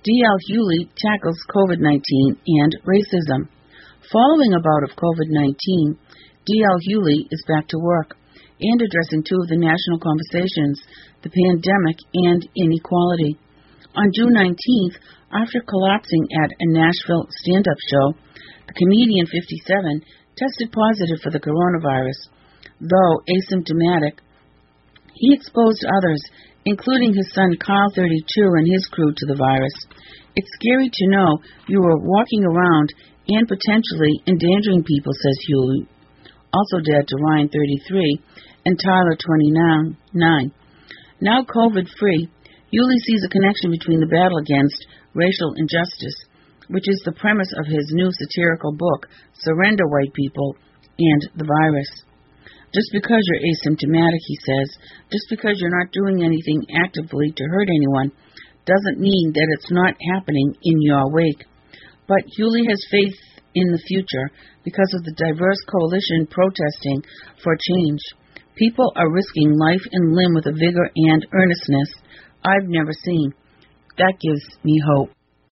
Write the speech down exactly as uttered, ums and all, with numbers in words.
D L. Hughley tackles COVID nineteen and racism. Following a bout of COVID nineteen, D L. Hughley is back to work and addressing two of the national conversations, the pandemic and inequality. On June nineteenth, after collapsing at a Nashville stand-up show, the comedian fifty-seven tested positive for the coronavirus. Though asymptomatic, he exposed others, including his son Kyle, thirty-two, and his crew to the virus. It's scary to know you are walking around and potentially endangering people, says Hughley, also dad to Ryan, thirty-three, and Tyler, twenty-nine. Now COVID-free, Hughley sees a connection between the battle against racial injustice, which is the premise of his new satirical book, Surrender, White People, and the Virus. Just because you're asymptomatic, he says, just because you're not doing anything actively to hurt anyone, doesn't mean that it's not happening in your wake. But Hughley has faith in the future because of the diverse coalition protesting for change. People are risking life and limb with a vigor and earnestness I've never seen. That gives me hope.